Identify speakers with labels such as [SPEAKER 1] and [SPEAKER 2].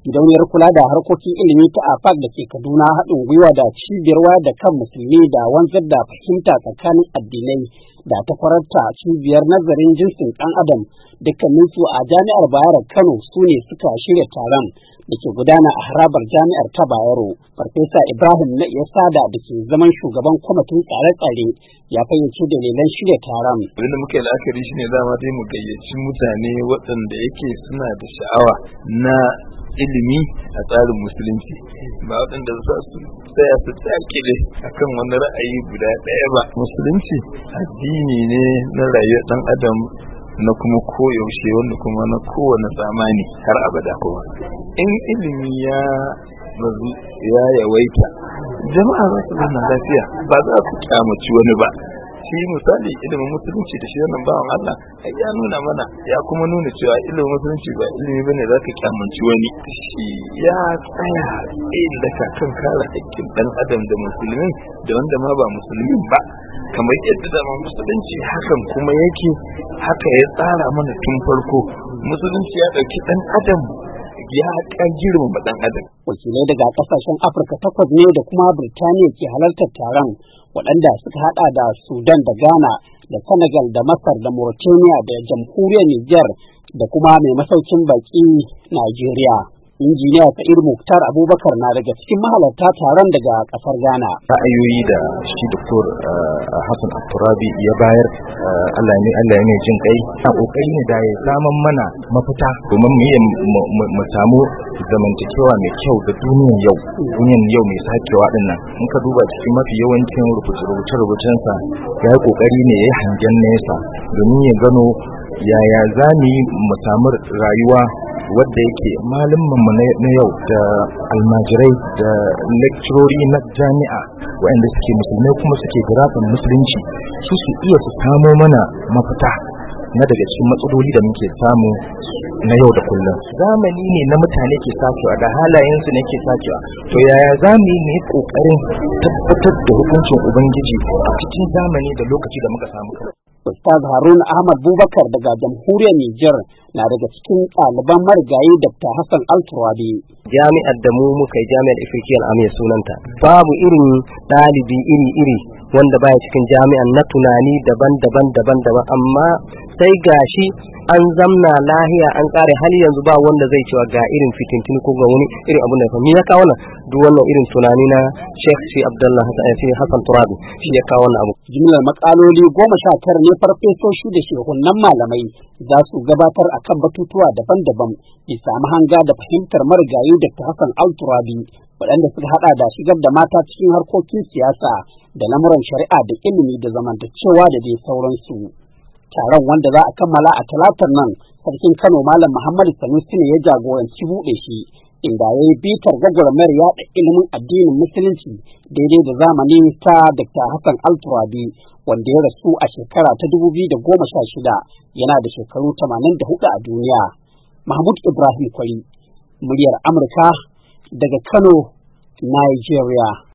[SPEAKER 1] Gidauniyar kula da harkokin ilimi ta AFAC da ke Kaduna haɗin gwiwa da cibiyar wayar da kan musulmi da wanzar da fahimta tsakanin addinai da ta kwararta cibiyar nazarin jinsin ɗan adam dukkaninsu a jami'ar Bayero Kano su ne suka shirya taron da ke gudana a harabar jami'ar ta Bayero. Farfesa Ibrahim na Iyasada da ke zaman shugaban kwamitin tsare-tsare ya fayyace dalilan shirya taron.
[SPEAKER 2] Abinda muka yi la'akari shine dama dai mu gayyaci mutane waɗanda yake suna da sha'awa na ilimi a tsarin musulunci, ba waɗanda za su tsaya su tsakile akan wani ra'ayi guda ɗaya ba. Musulunci addini ne na rayuwar ɗan adam na kuma koyaushe, wanda kuma na kowane zamani har abada. Kuma in ilimi ya bazu ya yawaita, jama'a za su zauna lafiya, ba za su kyamaci wani ba. Shi misali ilimin musulunci da shi wannan bawan Allah ya nuna mana, ya kuma nuna cewa ilimin musulunci ba ilimi bane zaka kyamanci wani. Shi ya tsaya tsayin daka kan kare haƙƙin ɗan adam da musulmi da wanda ma ba musulmin ba, kamar yadda dama musulunci hakan kuma yake, haka ya tsara mana tun farko. Musulunci ya ɗauki ɗan adam ya girmama ɗan adam.
[SPEAKER 1] Wakilai daga ƙasashen Afirka 8 ne da kuma Birtaniya ke halartar taron, waɗanda suka haɗa da Sudan da Ghana da Senegal da Masar da Mauritania da Jamhuriyar Nijar da kuma mai masaukin baƙi Najeriya. Injiniya Sa'id Muktar Abubakar na daga cikin mahalarta taron daga ƙasar Ghana.
[SPEAKER 3] Ra'ayoyi da shi Dr. Hassan Al-Turabi ya bayar, Allah ne jin kai, a kokari ne da ya saman mana mafita domin mu samu zamantakewa mai kyau da duniyan yau mai sakewa din nan. In ka duba cikin mafi yawancin rubuce-rubucensa, ya yi kokari ne ya yi hangen nesa domin ya gano yaya za mu yi mu samu rayuwa wadda yake malamanmu na yau da almajirai da lecturori na jami'a waɗanda suke musulmai kuma suke garafin musulunci su iya su samo mana mafita na daga cikin matsaloli da muke samu na yau da kullum. Zamani ne na mutane ke sakewa da halayensu ne ke sakewa, to yaya za mu yi ƙoƙarin tabbatar da hukuncin Ubangiji a cikin zamani da lokaci da muka samu kai.
[SPEAKER 1] Ustaz Haruna Ahmad Bubakar daga Jamhuriyar Nijar na daga cikin ɗaliban marigayi Dr. Hassan Al-Turabi.
[SPEAKER 4] Jami'ar da muka yi Jami'ar Ifriqiya Al'amiya sunanta. Babu irin ɗalibi iri wanda baya cikin jami'an na tunani daban-daban, amma sai gashi an zamna lahiya an kare hali yanzu ba wanda zai cewa ga irin fitintini ko ga wani irin abun da ya kawo wannan duk wannan irin tunani na Sheikh Shi Abdullah Hassan Turabi shi ya kawo wannan abu.
[SPEAKER 1] Jimlar makaloli 19 ne farfesoshi da shehunan malamai za su gabatar akan batutuwa daban-daban bisa mahanga da fahimtar marigayi Dr. Hassan Al-Turabi, waɗanda suka haɗa da shigar da mata cikin harkokin siyasa da lamuran shari'a da ilimi da zamantakewa da dai sauransu. Taron wanda za a kammala a talatar nan, sarkin Kano Malam Muhammadu Sanusi ne ya jagoranci buɗe shi, inda ya yi bitar gwagwarmayar yaɗa ilimin addinin musulunci daidai da zamani ta Dr. Hassan Al-Turabi, wanda ya rasu a shekara ta 2016 yana da shekaru 84 a duniya. Mahmud Ibrahim Kwari, muryar Amurka daga Kano, Nigeria.